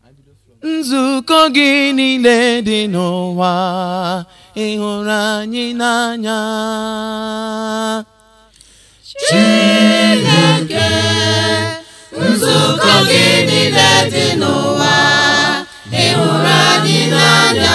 nzukọ gị niile dị n'ụwa ị hụrụ anyị n'anya. Chineke, nzukọ gị niile dị n'ụwa ị hụrụ anyị n'anya.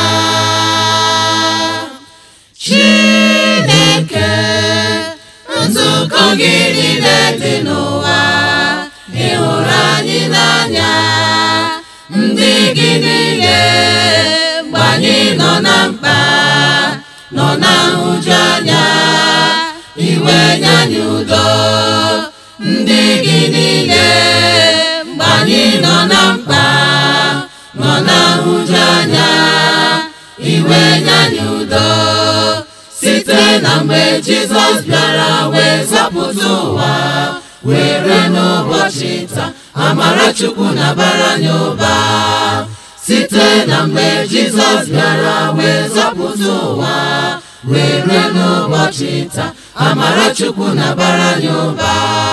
Chineke, nzukọ gị niile dị n'ụwa ị hụrụ anyị n'anya. Ndị gị niile mgbe anyị nọ na mkpa, nọ na nhụju anya, iwe nye anyị udo. Ndị gị niile mgbe anyị nọ na mkpa, nọ na nhụju anya, iwe nye anyị udo. Site na mgbe Jizọs bịara wee zọpụta ụwa, were n'ụbọchị taa amara Chukwu na-abara anyị ụba. Site na mgbe Jizọs bịara wee zọpụta ụwa, were n'ụbọchị taa amara Chukwu na-abara anyị ụba.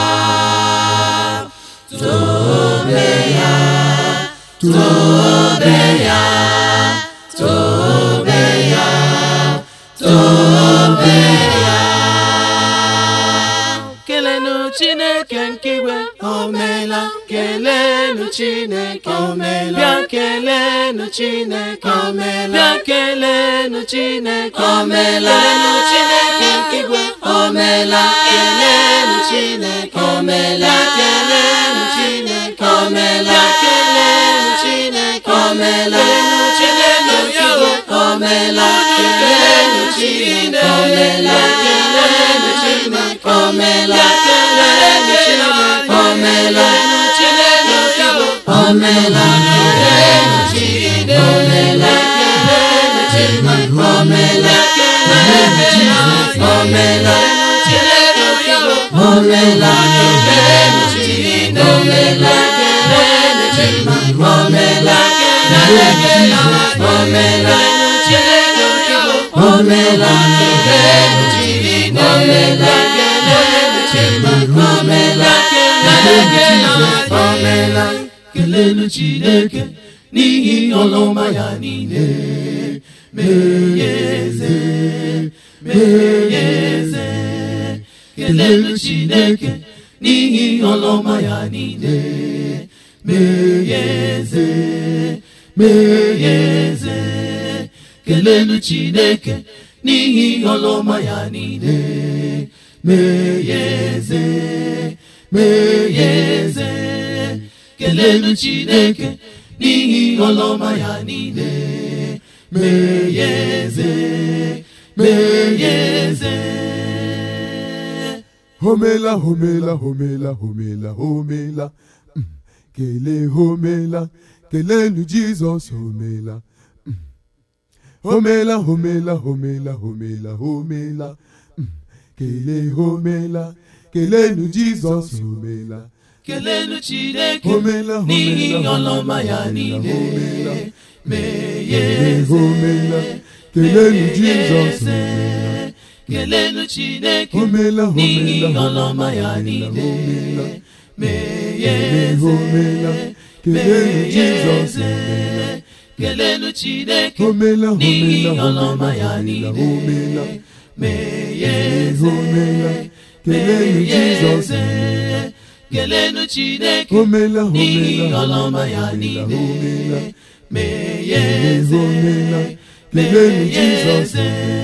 Tobe ya, tobe ya, tobe ya, tobe ya. Kelenu Chineke nke igwe, o meela. Kelenu Chineke, o meela. Bịa kelenu Chineke, o meela. Bịa kelenu Chineke, o meela. Kelenu Chineke nke igwe, o meela. Kelenu Chineke, o meela. Kelenu Chineke, o meela. Kelenu Chineke, o meela. Kelenu Chineke nke igwe, o meela. Kelenu Chineke, o meela. Kelenu Chineke, o meela. Kelenu Chineke, o meela. O meela, kelenu Chineke, o meela. Kelenu Chineke, o meela. Kelenu Chineke, o meela. O meela, kelenu Chineke, o meela. Kelenu Chineke, o meela. Kelenu Chineke, o meela. O meela, kelenu Chineke, o meela. Kelenu Chineke, o meela. O meela. Kelenu Chineke n'ihi ọlụọma ya niile. Mee ya eze, mee ya eze. Kelenu Chineke n'ihi ọlụọma ya niile. Mee ya eze, mee ya eze. Kelenu Chineke n'ihi ọlụọma ya niile. Mee ya eze, mee ya eze. Kelenu Chineke n'ihi ọlụọma ya niile. Mee ya eze, mee ya eze. Homela, homela, homela, homela, homela. Kele homela, kelenu Jizọs homela. Homela, homela, homela, homela, homela. Kele homela, kelenu Jizọs homela. Kelenu Chineke n'ihi ọlụọma ya niile. Mee ya eze, kelenu Jizọs homela. Kelenu Chineke n'ihi ọlụọma ya niile. Mee ya eze, mee ya eze. Kelenu Chineke n'ihi ọlụọma ya niile. Mee ya eze, mee ya eze. Kelenu Chineke n'ihi ọlụọma ya niile. Mee ya eze, mee ya eze.